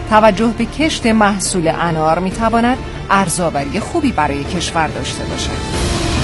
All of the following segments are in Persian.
توجه به کشت محصول انار میتواند ارزآوری خوبی برای کشور داشته باشد.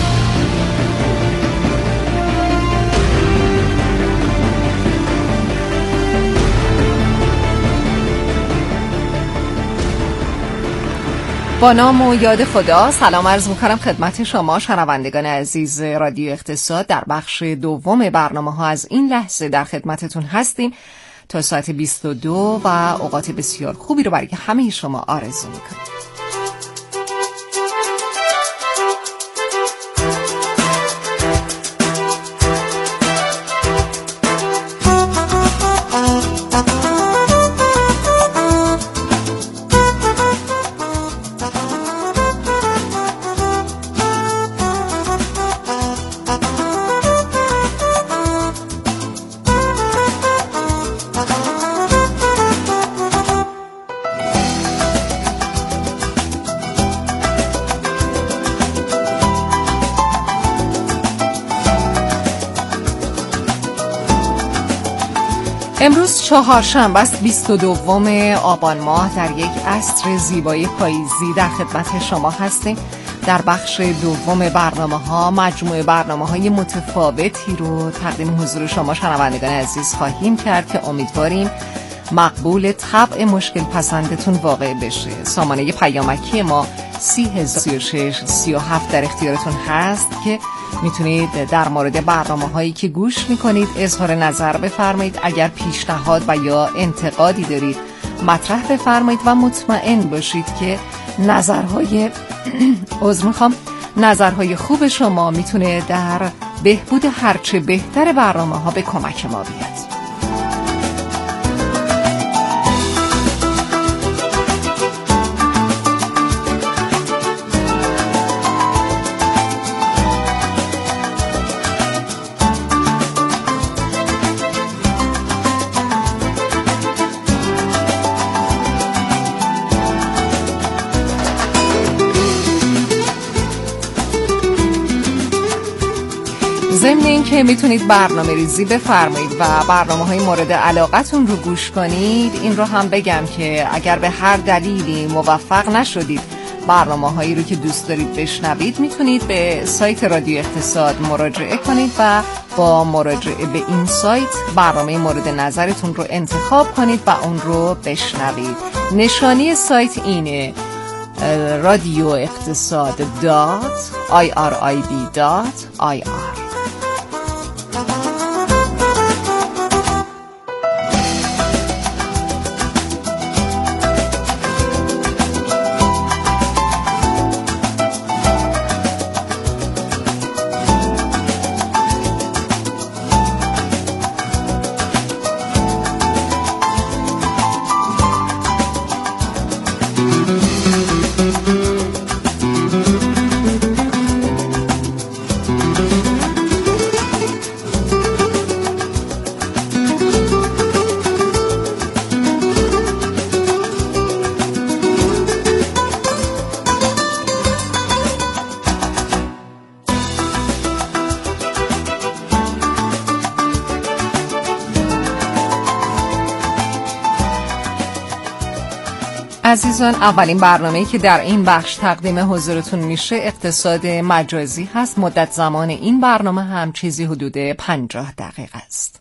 با نام و یاد خدا سلام عرض می‌کنم خدمت شما شنوندگان عزیز رادیو اقتصاد. در بخش دوم برنامه‌ها از این لحظه در خدمتتون هستیم تا ساعت 22 و اوقات بسیار خوبی رو برای همه شما آرزو می‌کنم. امروز چهارشنبه است 22 آبان ماه. در یک عصر زیبای پاییزی در خدمت شما هستیم. در بخش دوم برنامه‌ها مجموعه برنامه‌های متفاوتی رو تقدیم حضور شما شنوندگان عزیز خواهیم کرد که امیدواریم مقبول طبع مشکل پسندتون واقع بشه. سامانه پیامکی ما 303637 در اختیارتون هست که میتونید در مورد برنامه‌هایی که گوش میکنید اظهار نظر بفرمایید. اگر پیشنهاد و یا انتقادی دارید مطرح بفرمایید و مطمئن باشید که نظرهای خوب شما میتونه در بهبود هرچه بهتر برنامه‌ها به کمک ما بیاد. ضمن این که میتونید برنامه ریزی بفرمایید و برنامه‌های مورد علاقتون رو گوش کنید، این رو هم بگم که اگر به هر دلیلی موفق نشدید برنامه‌هایی رو که دوست دارید بشنوید، میتونید به سایت رادیو اقتصاد مراجعه کنید و با مراجعه به این سایت برنامه مورد نظرتون رو انتخاب کنید و اون رو بشنوید. نشانی سایت اینه radioeqtisad.irib.ir. عزیزان، اولین برنامه‌ای که در این بخش تقدیم حضورتون میشه اقتصاد مجازی هست. مدت زمان این برنامه هم چیزی حدود 50 دقیقه است.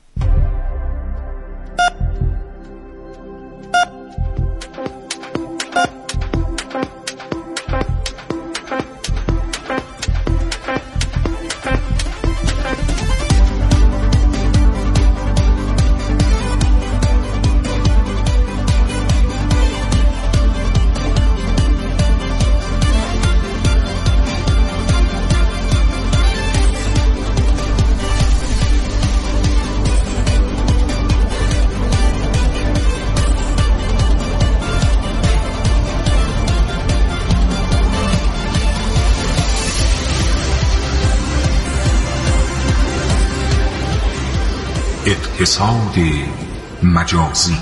اقتصاد مجازی.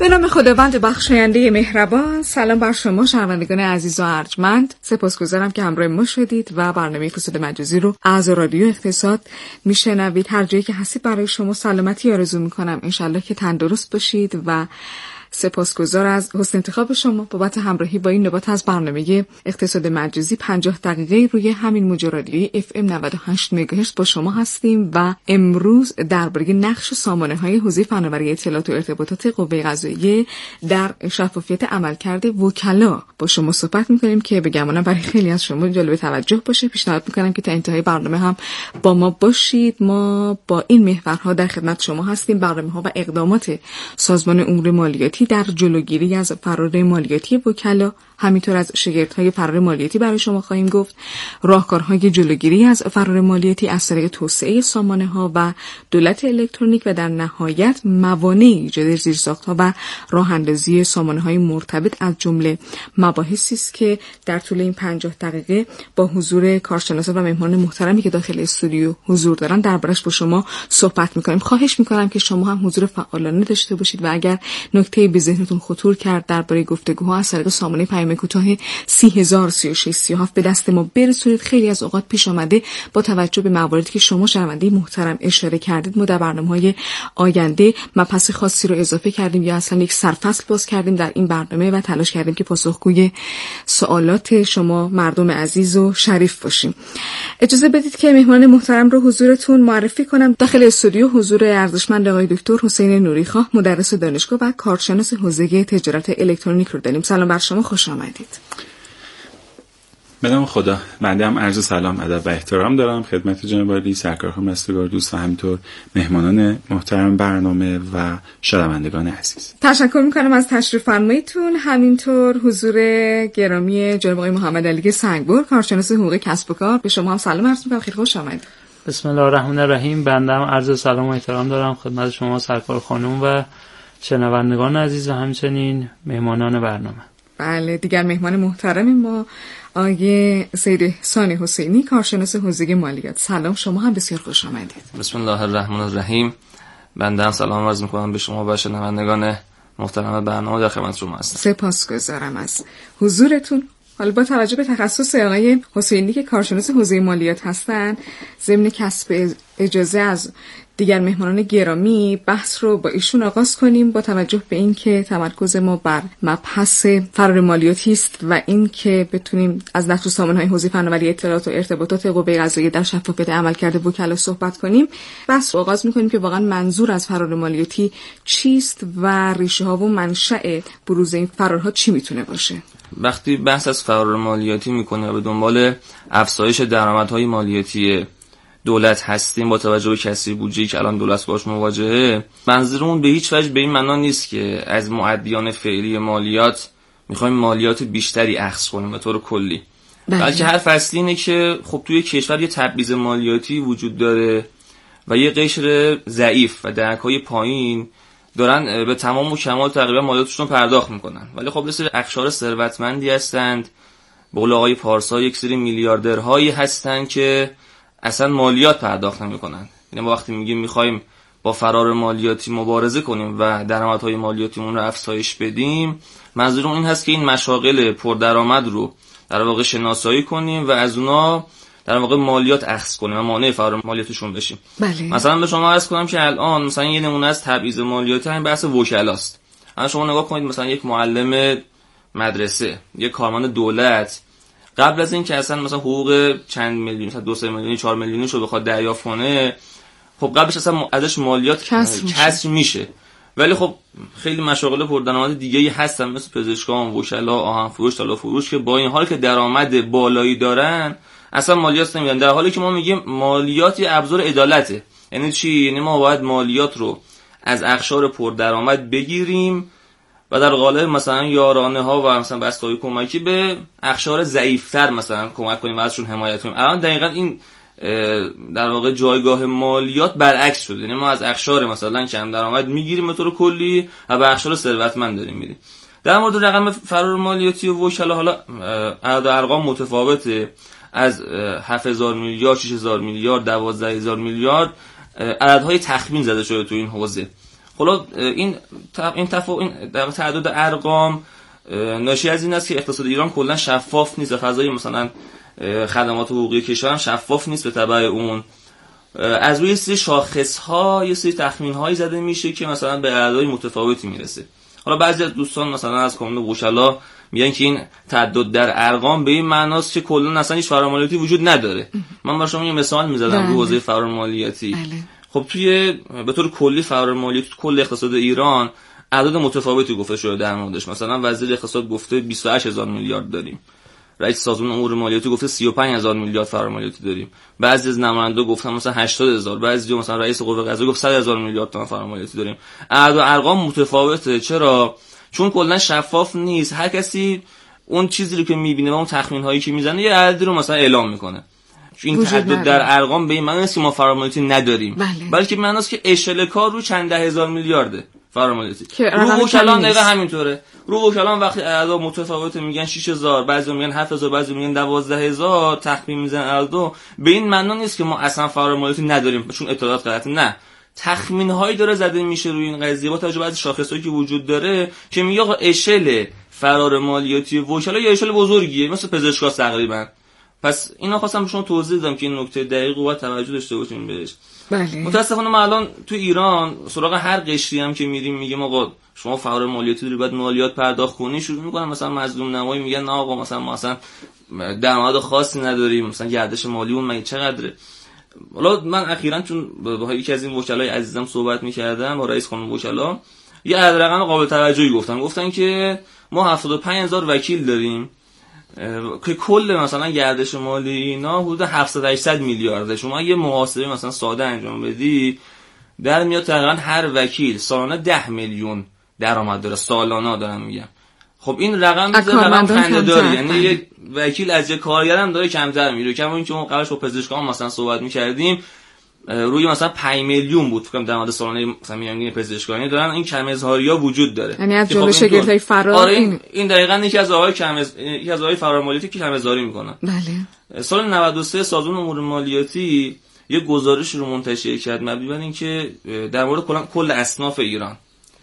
به نام خداوند بخشاینده مهربان. سلام بر شما شنوندگان عزیز و ارجمند. سپاسگزارم که همراه ما شدید و برنامه اقتصاد مجازی رو از رادیو اقتصاد میشنوید. هر جایی که هستید برای شما سلامتی آرزو میکنم. انشالله که تندرست باشید و سپاسگزار از حسن انتخاب شما بابت همراهی با این نوبت از برنامه اقتصاد مجازی. 50 دقیقه روی همین موج رادیویی FM 98 مگاهرتز با شما هستیم و امروز درباره نقش سامانه‌های حوزه فناوری اطلاعات و ارتباطات قوه قضاییه در شفافیت عملکرد وکلا با شما صحبت می‌کنیم که به گمانم برای خیلی از شما جالب توجه باشه. پیشنهاد می‌کنم که تا انتهای برنامه هم با ما باشید. ما با این محورها در خدمت شما هستیم. برنامه‌ها و اقدامات سازمان امور مالیاتی در جلوگیری از فرار مالیاتی وکلا، همینطور از شگردهای فرار مالیاتی برای شما خواهیم گفت، راهکارهای جلوگیری از فرار مالیاتی از طریق توسعه سامانه‌ها و دولت الکترونیک و در نهایت موانع ایجاد زیرساخت‌ها و راه‌اندازی سامانه‌های مرتبط از جمله مباحثی است که در طول این 50 دقیقه با حضور کارشناسان و مهمان محترمی که داخل استودیو حضور دارن دربارش با شما صحبت می‌کنیم. خواهش می‌کنم که شما هم حضور فعالانه داشته باشید و اگر نکته‌ای به ذهنتون خطور کرد درباره گفتگوها از طریق سامانه پیام کوتاه 3003637 به دست ما برسونید. خیلی از اوقات پیش آمده با توجه به مواردی که شما شنونده محترم اشاره کردید ما در برنامه‌های آینده مبحث خاصی رو اضافه کردیم یا اصلا یک سرفصل باز کردیم در این برنامه و تلاش کردیم که پاسخگوی سوالات شما مردم عزیز و شریف باشیم. اجازه بدید که مهمان محترم رو حضورتون معرفی کنم. داخل استودیو حضور ارزشمند آقای دکتر حسین نوریخواه، مدرس دانشگاه و کارشناس حوزه تجارت الکترونیک رو داریم. سلام بر شما، خوش آمدید. به نام خدا. بنده هم عرض سلام، ادب و احترام دارم خدمت جناب عالی سرکارخان مستگار دوست و همینطور مهمانان محترم برنامه و شنوندگان عزیز. تشکر میکنم از تشریف فرماییتون. همینطور حضور گرامی جناب آقای محمد علی سنگبر، کارشناس حقوق کسب و کار. به شما هم سلام عرض میکنم، خیلی خوش آمدید. بسم الله الرحمن الرحیم. بنده هم عرض سلام و احترام دارم خدمت شما سرکار خانم و شنوندگان عزیز و همچنین مهمانان برنامه. بله، دیگر مهمان محترم ما آقای سید احسان حسینی، کارشناس حوزه مالیات. سلام، شما هم بسیار خوش آمدید. بسم الله الرحمن الرحیم. بنده هم سلام عرض می‌کنم به شما و شنوندگان محترم برنامه در خدمت شما هستم. سپاسگزارم از حضورتون. حالا با توجه به تخصص آقای حسینی که کارشناس حوزه مالیات هستن، ضمن کسب اجازه از دیگر مهمانان گرامی بحث رو با ایشون آغاز کنیم با توجه به این که تمرکز ما بر مبحث فرار مالیاتی است و این که بتونیم از نقش سامانه‌های حوزه فناوری اطلاعات و ارتباطات قوه قضاییه در شفافیت عملکرد وکلا صحبت کنیم. بحث رو آغاز می‌کنیم که واقعا منظور از فرار مالیاتی چیست و ریشه‌ها و منشأ بروز این فرارها چی میتونه باشه. وقتی بحث از فرار مالیاتی می‌کنیم و به دنبال افزایش درآمدهای مالیاتی دولت هستیم با توجه به کسری بودجه‌ای که الان دولت باهاش مواجهه، منظورمون به هیچ وجه به این معنا نیست که از مؤدیان فعلی مالیات می‌خوایم مالیات بیشتری اخذ کنیم به طور کلی. بلکه هر فصلی اینه که خب توی کشور یه تبعیض مالیاتی وجود داره و یه قشر ضعیف و درک‌های پایین دارن به تمام و کمال تقریبا مالیاتشون پرداخت میکنن، ولی خب مثل اقشار ثروتمندی هستند، به قول آقای پارسا یک سری میلیاردرهایی هستن که اصلا مالیات پرداخت نمیکنن. یعنی ما وقتی میگیم میخوایم با فرار مالیاتی مبارزه کنیم و درآمدهای مالیاتیمون رو افزایش بدیم، منظورم این هست که این مشاغل پردرآمد رو در واقع شناسایی کنیم و از اونا در واقع مالیات اخذ کنیم و مانع فرار مالیاتشون بشیم. بله. مثلا به شما عرض کنم که الان مثلا یه نمونه از تبعیض مالیاتی همین بحث وکلاست. الان شما نگاه کنید مثلا یک معلم مدرسه، یک کارمند دولت قبل از این که اصلا مثلا حقوق چند میلیون، مثلا 2 میلیون 4 میلیونی رو بخواد دریافت کنه، خب قبلش اصلا ازش مالیات کسر میشه. ولی خب خیلی مشاغل پردرآمد دیگه‌ای هستن مثل پزشکان، وکلا، آهن‌فروش، طلا-فروش که با این حال که درآمد بالایی دارن اصلا مالیات نمیدن، در حالی که ما میگیم مالیات یه ابزار عدالته. یعنی چی؟ یعنی ما باید مالیات رو از اقشار پردرآمد بگیریم و در قالب مثلا یارانه ها و مثلا بسته‌های کمکی به اقشار ضعیف‌تر مثلا کمک کنیم و ازشون حمایت کنیم. الان دقیقاً این در واقع جایگاه مالیات برعکس شده. یعنی ما از اقشار مثلا کم درآمد میگیریم به طور کلی و به اقشار ثروتمند داریم میدیم. در مورد رقم فرار مالیاتی و وکلا حالا اعداد ارقام متفاوته، از 7000 میلیارد، 6000 میلیارد، 12000 میلیارد عددهای تخمین زده شده تو این حوزه. حالا این در تعداد ارقام ناشی از این است که اقتصاد ایران کلا شفاف نیست و فضای مثلا خدمات حقوقی کشور هم شفاف نیست. به تبع اون از روی سری شاخص‌ها یه سری تخمین‌هایی زده میشه که مثلا به اعداد متفاوتی میرسه. حالا بعضی از دوستان مثلا از کانون وکلا میگن که این تعدد در ارقام به این معناست که کلا اصلا هیچ فرامالیاتی وجود نداره. من برای شما یه مثال میزدم رو حوزه فرامالیاتی. خب توی به طور کلی فرامالیاتی تو کل اقتصاد ایران اعداد متفاوتی گفته شده در موردش. مثلا وزیر اقتصاد گفته 28000 میلیارد داریم، رئیس سازمان امور مالیاتی گفته 35000 میلیارد فرامالیاتی داریم، بعضی از نماینده گفتن مثلا 80000، بعضی مثلا رئیس قوه قضاییه گفت 100000 میلیارد تومان فرامالیاتی داریم. اعداد و ارقام متفاوته. چرا؟ چون کلا شفاف نیست. هر کسی اون چیزی رو که میبینه و اون تخمین هایی که میزنه یه عددی رو مثلا اعلام میکنه. این تعدد در ارقام به این معنی نیست که ما فرامالیاتی نداریم، بلکه معنی است که اشل کار رو چند ده هزار میلیارده فرامالیاتی. رو وکلان دقیقاً همینطوره. رو وکلان وقتی اعداد متفاوت میگن 6000، بعضی میگن 7000، بعضی میگن 12000 تخمین میزنن اعداد، به این معنی نیست که ما اصلا فرامالیاتی نداریم چون اطلاعات غلطه. نه، تخمین هایی داره زده میشه روی این قضیه با توجه به بعضی شاخصایی که وجود داره که میگه آقا اشل فرار مالیاتی وکلا یا اشل بزرگیه، مثل پزشکا تقریبا. پس اینا خواستم شما توضیح بدم که این نکته دقیق و توجه داشته باشین بهش. بله. متاسفانه ما الان تو ایران سراغ هر قشری هم که میریم میگیم آقا شما فرار مالیاتی رو باید مالیات پرداخت کنی، شروع میکنن مثلا مظلوم نمایی میگن نه آقا مثلا ما اصلا درآمد خاصی نداریم، مثلا گردش مالیمون مگه چقدره. حالا من اخیراً چون با یکی از این وکلای عزیزم صحبت میکردم با رئیس کانون وکلا، یه رقم قابل توجهی گفتن که ما 75000 وکیل داریم که کل مثلا گردش مالی اینا حدود 700-800 میلیارده. شما یه محاسبه مثلا ساده انجام بدی در میاد تقریبا هر وکیل سالانه 10 میلیون درآمد داره، سالانه دارم میگم. خب این رقم خنده‌داری، یعنی یه وکیل از یه کارگر هم داره کمتر میره. کما اینکه اون قبلش با پزشکان مثلا صحبت می‌کردیم روی مثلا 5 میلیون بود فکر کنم درآمد سالانه مثلا میانگین پزشکانی دارن. این کم اظهاری‌ها وجود داره، یعنی از جمله شگفت‌های فرار. آره این دقیقاً یکی از راههای فرار مالیاتی که کم اظهاری میکنن. بله. سال 93 سازمان امور مالیاتی یه گزارش رو منتشر کرد مبنی بر اینکه در مورد کل اصناف ایران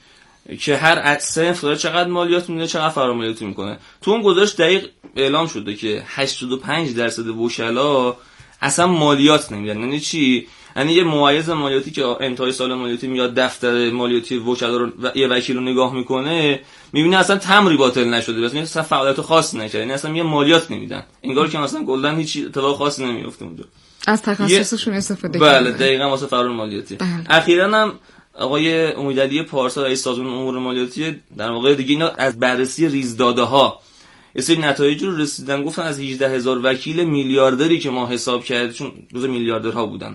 که هر صنف داره چقدر مالیات میده چقدر فرامالیاتی میکنه. تو اون گزارش دقیق اعلام شده که 85% وکلا اصلا مالیات نمیدن. یعنی چی؟ یعنی یه معایز مالیاتی که انتهای سال مالیاتی میاد دفتر مالیاتی وکلا رو یه وکیل رو نگاه میکنه میبینه اصلا تمری باطل نشده، مثلا اصلا فعالیت خاصی نکرده، یعنی اصلا یه مالیات نمیدن، انگار که مثلا کلا هیچ اتفاق خاصی نمیفته اونجا. از تخصصشون استفاده کردن. بله دقیقاً واسه فرار مالیاتی. اخیراً هم آقای امیدعلی پارسا رئیس سازمان امور مالیاتی در واقع دیگه اینا از بررسی ریزداده‌ها یه سری نتایج رو رسیدن، گفتن از 18000 وکیل میلیاردری که ما حساب کردیم، چون جزء میلیاردرها بودن،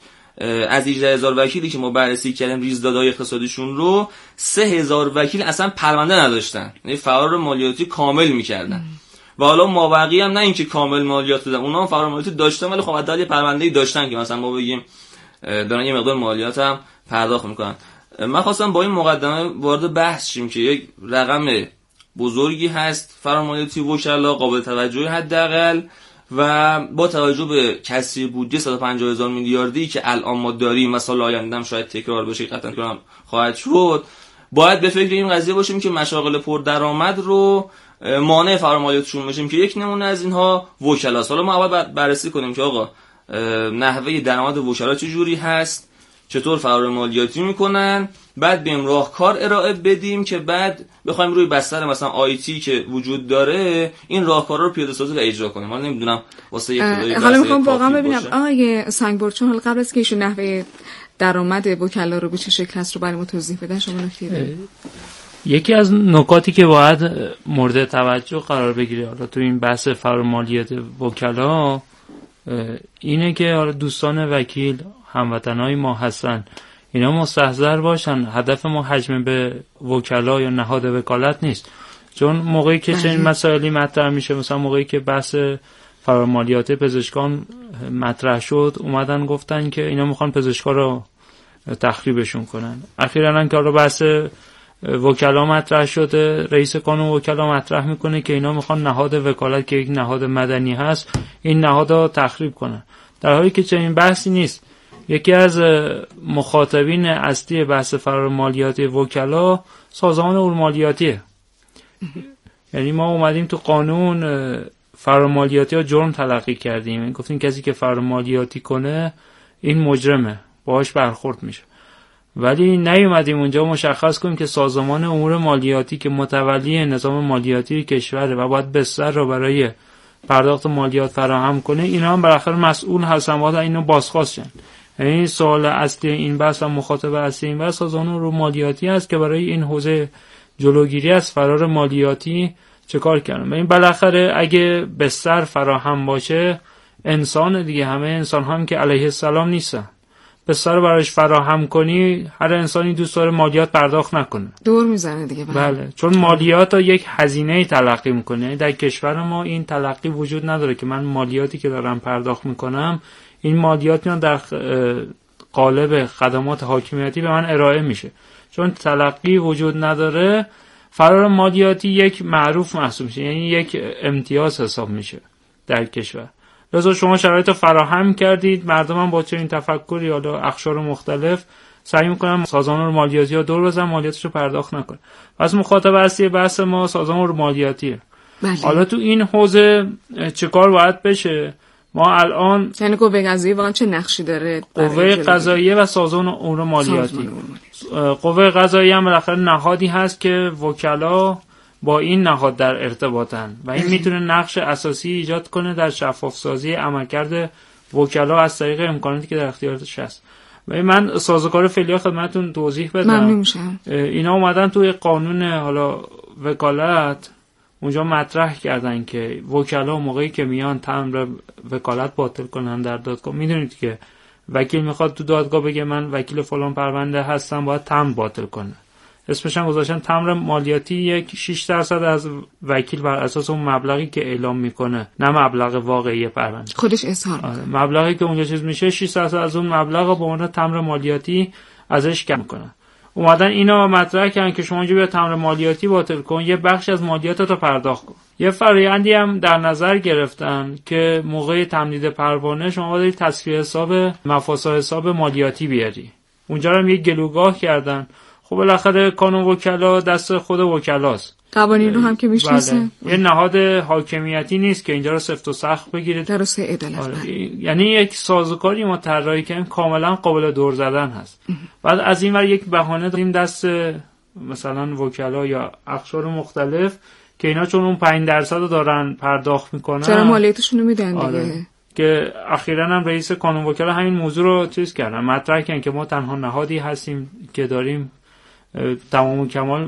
از 18000 وکیلی که ما بررسی کردیم ریزدادهای اقتصادیشون رو 3000 وکیل اصلا پرونده نداشتن، یعنی فرار مالیاتی کامل می‌کردن. و حالا مابقی هم نه اینکه کامل مالیات بدن، اونا هم فرار مالیاتی داشتن ولی خب حداقل یه پرونده‌ای داشتن که مثلا ما بگیم دارن یه مقدار مالیات هم پرداخت میکنن. من خواستم با این مقدمه وارد بحث شیم که یک رقم بزرگی هست فرامالیاتی وکلا، قابل توجهی حداقل، و با توجه به کسری بودجه 150000 میلیاردی که الان ما داریم و سال آینده هم شاید تکرار بشه، قطعا کنم خواهد شد، باید به فکر این قضیه باشیم که مشاغل پردرآمد رو مانع فرامالیاتشون بشیم که یک نمونه از اینها وکلاست. حالا ما اول بررسی کنیم که آقا نحوه درآمد وکلا چه جوری هست، چطور فرار مالیاتی میکنن، بعد بریم راهکار ارائه بدیم که بعد بخوایم روی بستر مثلا آیتی که وجود داره این راهکارا رو پیاده سازی و اجرا کنیم. حالا نمیدونم واسه یک حالا میخوام واقعا ببینم آقای سنگبرچون، حالا قبل از که ایشون نحوه درآمد وکلا رو به چه شکل است رو برای ما توضیح بدن، شما نکته یکی از نکاتی که باید مورد توجه قرار بگیره حالا تو این بحث فرار مالیات وکلا اینه که حالا دوستان وکیل هموطنای ما هستن، اینا مستحضر باشن هدف ما حجم به وکلا یا نهاد وکالت نیست. چون موقعی که چنین مسائلی مطرح میشه، مثلا موقعی که بحث فرار مالیات پزشکان مطرح شد اومدن گفتن که اینا میخوان پزشکا رو تخریبشون کنن. اخیراً هم که حالا بحث وکلا مطرح شده، رئیس کانون وکلا مطرح میکنه که اینا میخوان نهاد وکالت که یک نهاد مدنی هست این نهاد رو تخریب کنن، در حالی که چنین بحثی نیست. یکی از مخاطبین اصلی بحث فرار مالیاتی وکلا سازمان امور مالیاتیه. یعنی ما اومدیم تو قانون فرار مالیاتی ها جرم تلقی کردیم، گفتیم کسی که فرار مالیاتی کنه این مجرمه، باهاش برخورد میشه. ولی نیومدیم اونجا مشخص کنیم که سازمان امور مالیاتی که متولی نظام مالیاتی کشوره و باید بستر رو برای پرداخت مالیات فراهم کنه، اینا هم بالاخره مسئول هستن، باید اینو بازخواست کنن. یعنی سوال اصلی این بحث و مخاطب اصلی این بحث سازمان امور مالیاتی است که برای این حوزه جلوگیری از فرار مالیاتی چه کار کردن. این بالاخره اگه بستر فراهم باشه، انسان دیگه، همه انسان هم که علیه السلام نیستن، بستر رو براش فراهم کنی، هر انسانی دوست داره مالیات پرداخت نکنه، دور میزنه دیگه. بله، چون مالیات رو یک هزینه تلقی میکنه. در کشور ما این تلقی وجود نداره که من مالیاتی که دارم پرداخت میکنم، این مالیات میان در قالب خدمات حاکمیتی به من ارائه میشه. چون تلقی وجود نداره، فرار مالیاتی یک معروف محسوب میشه، یعنی یک امتیاز حساب میشه در کشور. لذا شما شرایط فراهم کردید، مردم هم با چنین تفکری حالا اقشار مختلف سعی میکنن سازمان مالیاتی ها دور بزنن، مالیاتش رو پرداخت نکنه. پس مخاطب اصلی بحث ما سازمان مالیاتیه. بله. حالا تو این حوزه چه کار باید بشه؟ ما الان یعنی قوه قضاییه واقعا چه نقشی داره؟ قوه قضاییه و سازمان امور مالیاتی. قوه قضاییه هم بالاخره نهادی هست که وکلا با این نهاد در ارتباطن و این میتونه نقش اساسی ایجاد کنه در شفاف سازی عملکرد وکلا از طریق امکاناتی که در اختیارش هست. و من سازوکار فعلی خدمتتون توضیح بدم. ممنون میشم. اینا اومدن توی قانون حالا وکالت اونجا مطرح کردن که وکلا موقعی که میان تمر وکالت باطل کنن در دادگاه، میدونید که وکیل میخواد تو دادگاه بگه من وکیل فلان پرونده هستم، باید تمر باطل کنه. اسمش هم گذاشتن تمر مالیاتی. یک 6% از وکیل بر اساس اون مبلغی که اعلام میکنه، نه مبلغ واقعی پرونده، خودش اظهار مبلغی که اونجا چیز میشه 6% از اون مبلغ رو به عنوان تمر مالیاتی ازش کم میکنن. اومدن اینا مطرح کردن که شما اینجا بیا تمر مالیاتی باطل کن، یه بخش از مالیاتت رو پرداخت کن. یه فرآیندی هم در نظر گرفتن که موقع تمدید پروانه شما باید تصفیه حساب مفاسد حساب مالیاتی بیاری. اونجا هم یه گلوگاه کردن. خب بالاخره قانون وکلا دست خود وکلاست، قوانین رو هم که میشناسه. یه نهاد حاکمیتی نیست که اینجا رو سفت و سخت بگیره. درسته، عدالت. یعنی یک سازوکاری ما طراحی کردیم کاملا قابل دور زدن هست. بعد از این ور یک بهانه داریم دست مثلا وکلا یا اقشار مختلف که اینا چون اون 5% رو دارن پرداخت میکنن، چرا مالیاتشون رو میدن دیگه. که اخیراً هم رئیس قانون وکلا همین موضوع رو چیز کردن، مطرح کردن که ما تنها نهادی هستیم که داریم تمام و کمال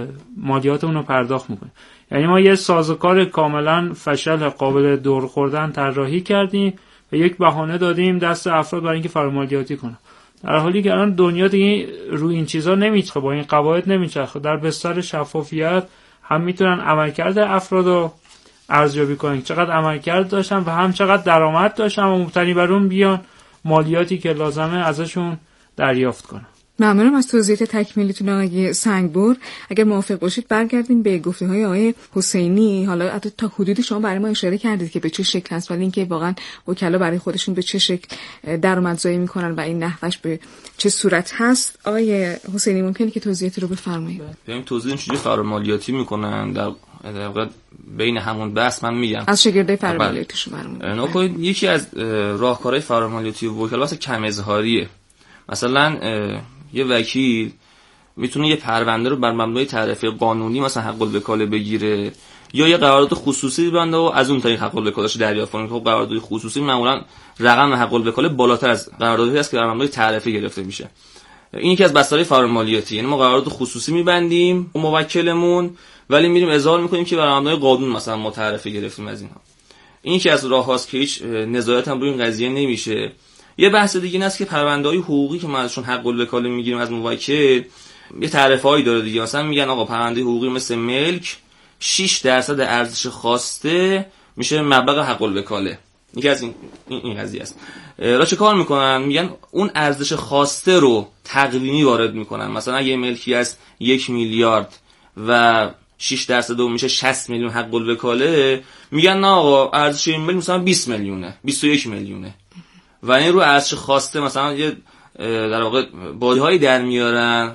مالیات اون رو پرداخت میکنیم. یعنی ما یه سازوکار کاملا فشل قابل دور خوردن طراحی کردیم و یک بهانه دادیم دست افراد برای اینکه فرار مالیاتی کنن، در حالی که الان دنیا دیگه روی این چیزا نمیچرخه، با این قواعد نمیچرخه. در بستر شفافیت هم میتونن عملکرد افراد رو ارزیابی کنن، چقدر عملکرد داشتن و هم چقدر درآمد داشتن و مبتنی بر اون بیان مالیاتی که لازمه ازشون دریافت کنن. ممنونم از توضیحات تکمیلیتون آقای سنگبر. اگر موافق باشید برگردیم به گفته‌های آقای حسینی. حالا حتی تا حدودی شما برای ما اشاره کردید که به چه شکل هست، ولی اینکه واقعا وکلا برای خودشون به چه شکل درآمدزایی میکنن و این نحوش به چه صورت هست. آقای حسینی ممکنه که توضیحاتی رو بفرمایید؟ ببین توضیح چجوری فرار مالیاتی میکنن در واقع بین همون بحث من میگم از شاگردای فرار مالیاتیشون برامون. یکی از راهکارهای فرار مالیاتی وکلا واسه کم اظهاریه. مثلا یه وکیل میتونه یه پرونده رو بر مبنای تعرفه قانونی مثلا حق الوکاله بگیره یا یه قرارداد خصوصی ببنده و از اون طریق حق الوکاله‌اش دریافت کنه. خب قرارداد خصوصی معمولا رقم حق الوکاله بالاتر از قراردادی است که بر مبنای تعرفه گرفته میشه. این یکی از بسترهای فرار مالیاتی، یعنی ما قرارداد خصوصی میبندیم با موکلمون ولی میریم اظهار میکنیم که بر مبنای قانون مثلا ما تعرفه گرفتیم از اینها. این یکی از راه‌هاست که هیچ نظارت هم روی این قضیه نمیشه. یه بحث دیگه این است که پرونده‌های حقوقی که ما ازشون حق الوکاله میگیریم از موکل یه تعرفه‌ای داره دیگه. مثلا میگن آقا پرونده حقوقی مثل ملک 6% ارزش خواسته میشه مبلغ حق الوکاله. یکی از این قضیه است. را چه کار میکنن؟ میگن اون ارزش خواسته رو تقویمی وارد میکنن. مثلا اگه ملکی از 1 میلیارد و 6% اون میشه 60 میلیون حق الوکاله، میگن نه آقا ارزش این ملک مثلا 20 میلیونه، 21 میلیونه. و این رو ارزش خواسته مثلا یه در واقع بازی‌هایی در میارن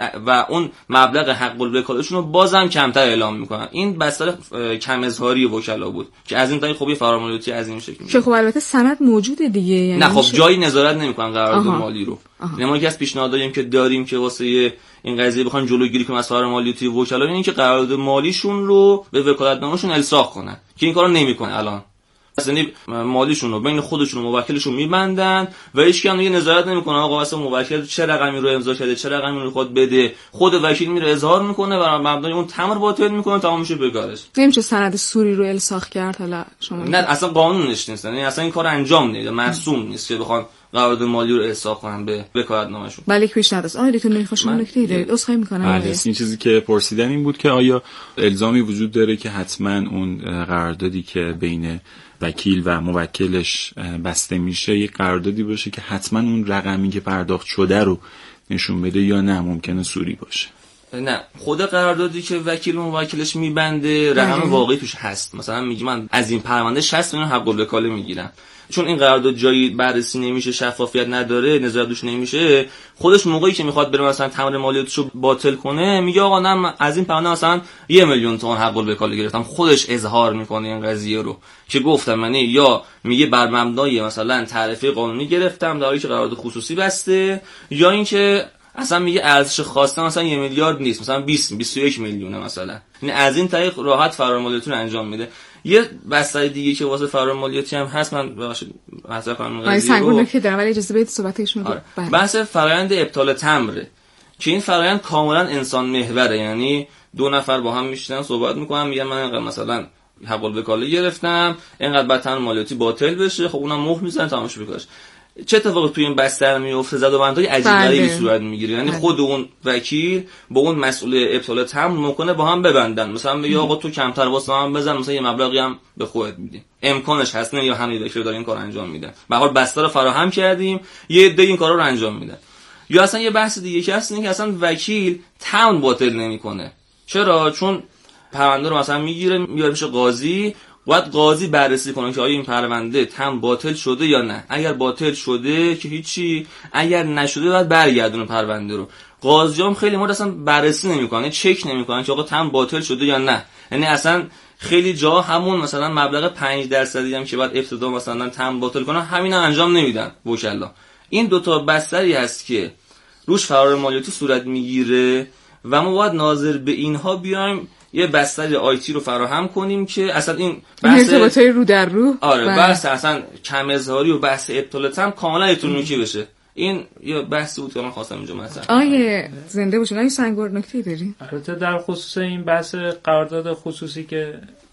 و اون مبلغ حق الوکالهشون رو بازم کمتر اعلام میکنن. این بستر کم اظهاری وکلا بود که از این طریق خب یه فرامالیاتی از این شکل میشه. خب البته سند موجوده دیگه، یعنی نه خب جایی نظارت نمیکنن قرارداد مالی رو. ما یکی از پیشنهادایم که داریم که واسه این قضیه بخوان جلوگیری کنن از فرامالیاتی وکلا اینه که قرارداد مالیشون رو به وکالتنامه‌شون الساق کنن که این کارو نمیکنه الان. اصلا مالیشون رو بین خودشون و موکلشون میبندن و هیچ کی هم نظارت نمیکنه آقا اصلا موکل چه رقمی رو امضا کرده، چه رقمی رو خود بده. خود وکیل میره اظهار میکنه و مبنای اون تمر باطل میکنه، تمام میشه به کارش. نمیشه سند سوری رو الساق کرد حالا شما؟ نه اصلا قانونش نیست، یعنی اصلا این کار انجام نمیده، مرسوم نیست که بخوان قرارداد مالی رو الساق کنن به وکالتنامه‌شون. بله پیشنهاد است. دکتر نمیخوام نکته دارید عذرخواهی میکنم. این چیزی که پرسیدن این بود که آیا الزامی وجود داره که حتما اون قراردادی که بین وکیل و موکلش بسته میشه یک قراردادی باشه که حتما اون رقمی که پرداخت شده رو نشون بده یا نه ممکنه سوری باشه؟ نه خود قراردادی که وکیل و موکلش میبنده رقم واقعی توش هست. مثلا میگه من از این پرونده 60 میلیون حق الوکاله میگیرم. چون این قرارداد جایی بررسی نمیشه، شفافیت نداره، نظارت روش نمیشه، خودش موقعی که میخواد بره مثلا تمر مالیاتشو باطل کنه میگه آقا نه از این پرونده مثلا 1 میلیون تومان حق الوکاله گرفتم. خودش اظهار میکنه این قضیه رو که گفتم من یا میگه بر مبنای مثلا تعرفه قانونی گرفتم در حالی که قرارداد خصوصی بسته، یا اینکه اصلا میگه ارزش خواسته مثلا 1 میلیارد نیست، مثلا 21 میلیونه مثلا. یعنی از این طریق راحت فرارمالیاتی رو انجام میده. یه بستر دیگه که واسه فرارمالیاتی هم هست، من ببخشید حذف کنم قضیه سنگون که دارم ولی اجازه بدید صحبتش میگم. بحث فرآیند ابطال تمره که این فرآیند کاملا انسان محوره، یعنی 2 نفر با هم میشینن صحبت میکنن میگن من اینقدر مثلا حق الوکاله گرفتم، اینقدر بعد تمر مالیاتی باطل بشه، خب اونم مهر میزنن تمام میشه بکاش. چه اتفاقی توی این بستر میفته؟ زدوبندهای عجیب غریبی صورت میگیره. یعنی خود اون وکیل با اون مسئول ابطال تمر ممکنه با هم ببندن، مثلا میگه آقا تو کمتر واسه من بزن، مثلا یه مبلغی هم به خودت میدی. امکانش هست نه یا همین وکیل داره این کارو انجام میده. به هر حال بستر رو فراهم کردیم، یه عده این کارا رو انجام میدن. یا اصلا یه بحث دیگه که هست اینه که اصلا وکیل تمر باطل نمیکنه. چرا؟ چون پرونده رو مثلا میگیره میاره پیش قاضی، باید قاضی بررسی کنه که آیا این پرونده تمر باطل شده یا نه. اگر باطل شده که هیچی، اگر نشده باید برگردونه پرونده رو. قاضیام خیلی مورد اصلا بررسی نمیکنن، چک نمیکنن که آقا تمر باطل شده یا نه. یعنی اصلا خیلی جا همون مثلا مبلغ 5% هم که بعد ابتدا مثلا تمر باطل کنن همینا انجام نمیدن وکلا. این 2 تا بستری هست که روش فرار مالیاتی صورت میگیره و ما باید ناظر به اینها بیایم یه بستر آیتی رو فراهم کنیم که اصلا این بحث ارتباطای رو در رو بحث اصلا کم اظهاری و بحث ابطال تمر کاملا الکترونیکی بشه. این یه بحثی بود که من خواستم اینجا مطرح زنده باشین. این سنگور نکته داری؟ البته در خصوص این بحث قرارداد خصوصی که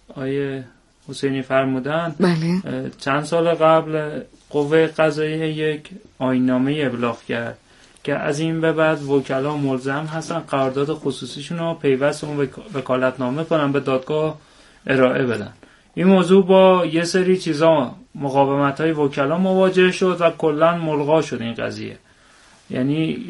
آیه حسینی فرمودن، بله. چند سال قبل قوه قضاییه یک آیین‌نامه ابلاغ کرد که از این به بعد وکلا ملزم هستن قرارداد خصوصیشون رو پیوست اون وکالتنامه کنن، به دادگاه ارائه بدن. این موضوع با یه سری چیزا مقاومت‌های وکلا مواجه شد و کلاً ملغا شد این قضیه. یعنی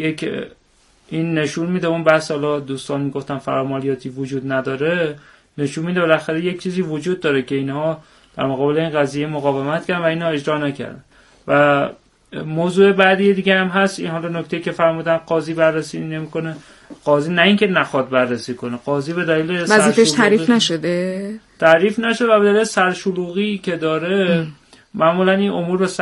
این نشون میده اون بحث، حالا دوستان میگفتن فرامالیاتی وجود نداره، نشون میده بالاخره یک چیزی وجود داره که اینها در مقابل این قضیه مقاومت کردن و اینا اجرا نکردن. و موضوع بعدی دیگه هم هست، این حالا نکته که فرمودن قاضی بررسی نمیکنه. قاضی نه اینکه نخواد بررسی کنه، قاضی به دلیل وظیفه‌اش تعریف نشده و به دلیل سرشلوغی که داره معمولا این امور به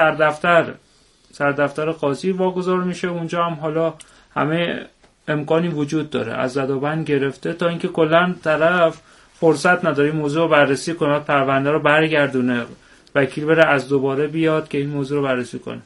سردفتر قاضی واگذار میشه. اونجا هم حالا همه امکانی وجود داره از زدوبند گرفته تا اینکه کلا طرف فرصت نداره موضوع رو بررسی کنه، پرونده رو برگردونه، وکیل بره از دوباره بیاد که این موضوع رو بررسی کنه.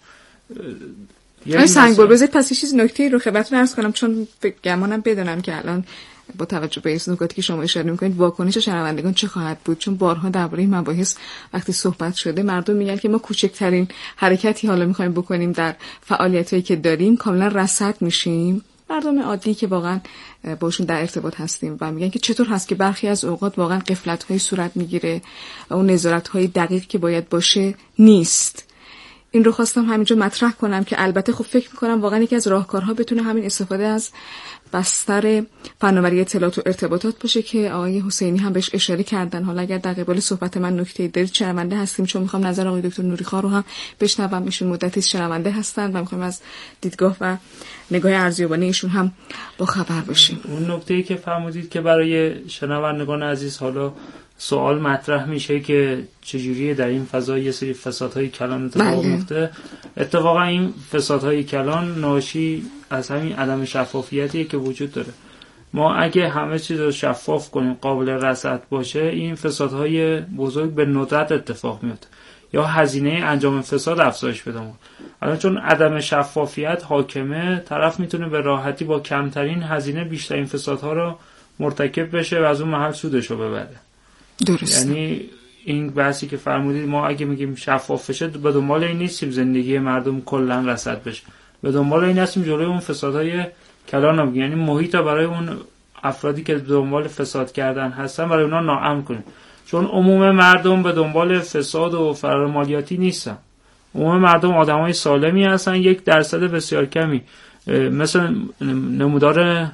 یعنی سنگبر بذارید پس یه چیز نکته رو خدمتتون عرض کنم، چون گمانم بدونم که الان با توجه به این نکاتی که شما اشاره می‌کنید واکنش شنوندگان چه خواهد بود، چون بارها درباره این مباحث وقتی صحبت شده مردم میگن که ما کوچکترین حرکتی حالا می‌خوایم بکنیم در فعالیتایی که داریم کاملا رصد میشیم. مردم عادی که واقعا باشون در ارتباط هستیم و میگن که چطور هست که برخی از اوقات واقعا غفلت‌های صورت میگیره و اون نظارت‌های دقیق که باید باشه نیست. این رو خواستم همینجا مطرح کنم که البته خب فکر میکنم واقعا یکی از راهکارها بتونه همین استفاده از بستر فناوری اطلاعات و ارتباطات باشه که آقای حسینی هم بهش اشاره کردن. حالا اگر در قبال صحبت من نکته‌ای دارید شنونده هستیم، چون میخوام نظر آقای دکتر نوری‌خواه رو هم بشنوم. ایشون مدتی شنونده هستن و میخوام از دیدگاه و نگاه ارزیابانی ایشون هم با خبر باشیم. اون نکته‌ای که فرمودید که برای شنوندگان عزیز حالا سوال مطرح میشه که چجوریه در این فضا یه سری فسادهای کلان اتفاق میفته. اتفاقا این فسادهای کلان ناشی از همین عدم شفافیتیه که وجود داره. ما اگه همه چیز رو شفاف کنیم، قابل رصد باشه، این فسادهای بزرگ به ندرت اتفاق میفته یا هزینه انجام فساد افزایش پیدا میکنه. الان چون عدم شفافیت حاکمه، طرف میتونه به راحتی با کمترین هزینه بیشترین فسادها رو مرتکب بشه و از اون محل سودش رو ببره. درست. یعنی این بحثی که فرمودید، ما اگه میگیم شفاف بشه به دنبال این نیستیم زندگی مردم کلا رصد بشه، به دنبال این هستیم جلوی اون فسادهای کلان رو، یعنی محیط برای اون افرادی که دنبال فساد کردن هستن برای اونا ناامن کنیم. چون عموم مردم به دنبال فساد و فرار مالیاتی نیستن. عموم مردم آدمای سالمی هستن، 1% بسیار کمی مثلا نمودار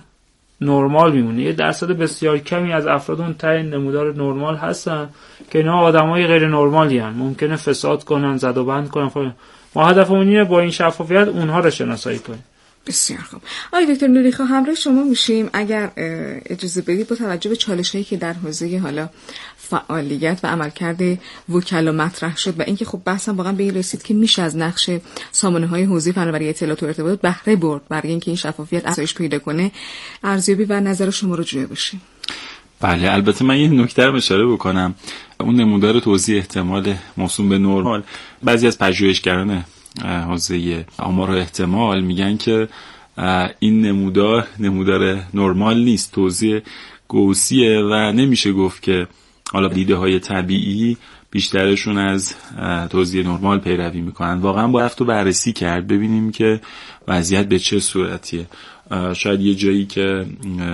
نرمال میمونه، 1% بسیار کمی از افراد اون ته نمودار نرمال هستن که اینا آدمای غیر نرمالی هستن، ممکنه فساد کنن، زد و بند کنن. ما هدفمون اینه با این شفافیت اونها رو شناسایی کنیم. بسیار خوب. آقای دکتر نوری‌خواه همراه شما میشیم. اگر اجازه بدید با توجه به چالش‌هایی که در حوزه حالا فعالیت و عملکرد وکلا مطرح شد و اینکه خب بحثم واقعا به این رسید که میشه از نقش سامانه‌های حوزه فناوری اطلاعات و ارتباطات بهره برد برای اینکه این شفافیت افزایش پیدا کنه، ارزیابی و نظر شما رو جویا باشیم. بله، البته من یه نکته رو اشاره بکنم. اون نمودار توزیع احتمال موسوم به نرمال، بعضی از پژوهشگران حوزه آمار و احتمال میگن که این نمودار نرمال نیست، توزیع گوسیه و نمیشه گفت که حالا دیده های طبیعی بیشترشون از توزیع نرمال پیروی میکنن. واقعا با رفت و بررسی کرد ببینیم که وضعیت به چه صورتیه. شاید یه جایی که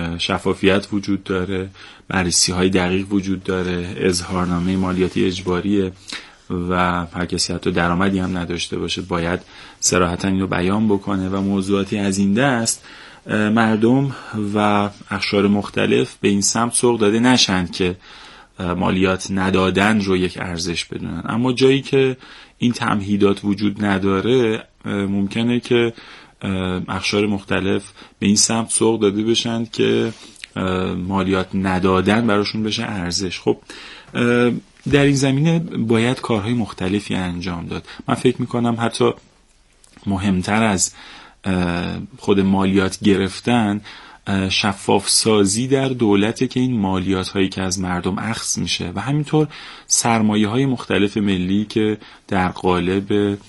شفافیت وجود داره، بررسی های دقیق وجود داره، اظهارنامه مالیاتی اجباریه و هر کسی حتی درآمدی هم نداشته باشه باید صراحتاً اینو بیان بکنه و موضوعاتی از این دست، مردم و اقشار مختلف به این سمت سوق داده نشند که مالیات ندادن رو یک ارزش بدونن. اما جایی که این تمهیدات وجود نداره، ممکنه که اقشار مختلف به این سمت سوق داده بشن که مالیات ندادن براشون بشه ارزش. خب در این زمینه باید کارهای مختلفی انجام داد. من فکر میکنم حتی مهمتر از خود مالیات گرفتن، شفاف سازی در دولته که این مالیات هایی که از مردم اخذ میشه و همینطور سرمایه های مختلف ملی که در قالب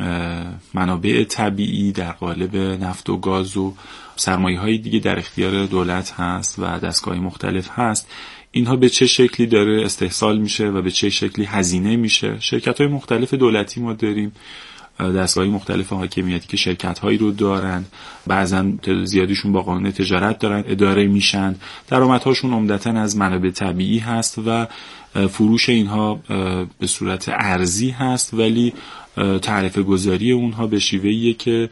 منابع طبیعی، در قالب نفت و گاز و سرمایه های دیگه در اختیار دولت هست و دستگاه مختلف هست، اینها به چه شکلی داره استحصال میشه و به چه شکلی هزینه میشه. شرکت های مختلف دولتی ما داریم، دستگاه‌های مختلف حاکمیتی که شرکت‌هایی رو دارن، بعضا زیادیشون با قانون تجارت دارن اداره میشن، درآمدهاشون عمدتاً از منابع طبیعی هست و فروش اینها به صورت ارزی هست، ولی تعرفه گذاری اونها به شیوهیه که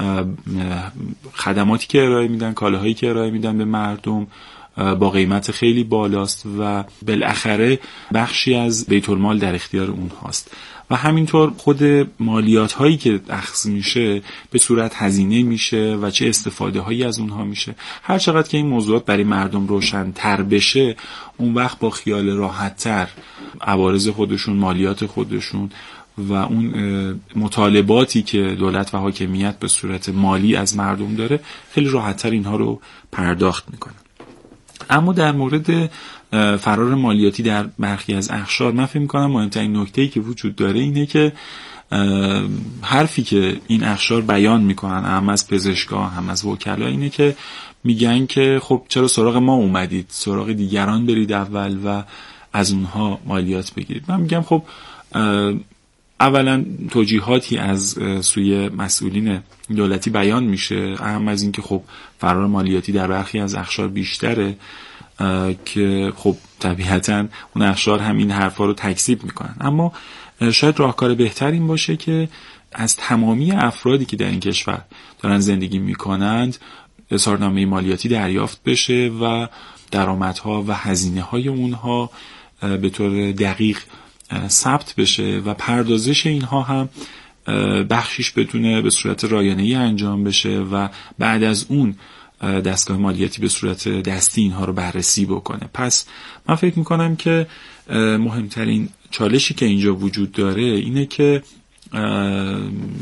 خدماتی که ارائه میدن، کالاهایی که ارائه میدن به مردم با قیمت خیلی بالاست و بالاخره بخشی از بیت المال در اختیار اونهاست. و همینطور خود مالیات هایی که اخذ میشه به صورت هزینه میشه و چه استفاده هایی از اونها میشه. هر چقدر که این موضوعات برای مردم روشن تر بشه، اون وقت با خیال راحت تر عوارض خودشون، مالیات خودشون و اون مطالباتی که دولت و حاکمیت به صورت مالی از مردم داره خیلی راحت تر اینها رو پرداخت میکنن. اما در مورد فرار مالیاتی در برخی از اقشار، من فکر می‌کنم مهمترین نکته‌ای که وجود داره اینه که حرفی که این اقشار بیان میکنن، هم از پزشکا هم از وکلا، اینه که میگن که خب چرا سراغ ما اومدید، سراغ دیگران برید اول و از اونها مالیات بگیرید. من میگم خب اولا توجیهاتی از سوی مسئولین دولتی بیان میشه، اهم از این که خب فرار مالیاتی در برخی از اقشار بیشتره که خب طبیعتاً اون اقشار هم این حرفا رو تکذیب میکنن. اما شاید راهکار بهتر این باشه که از تمامی افرادی که در این کشور دارن زندگی میکنند اظهارنامه مالیاتی دریافت بشه و درآمدها و هزینه‌های اونها به طور دقیق ثبت بشه و پردازش اینها هم بخشیش بتونه به صورت رایانه‌ای انجام بشه و بعد از اون دستگاه مالیاتی به صورت دستی اینها رو بررسی بکنه. پس من فکر میکنم که مهمترین چالشی که اینجا وجود داره اینه که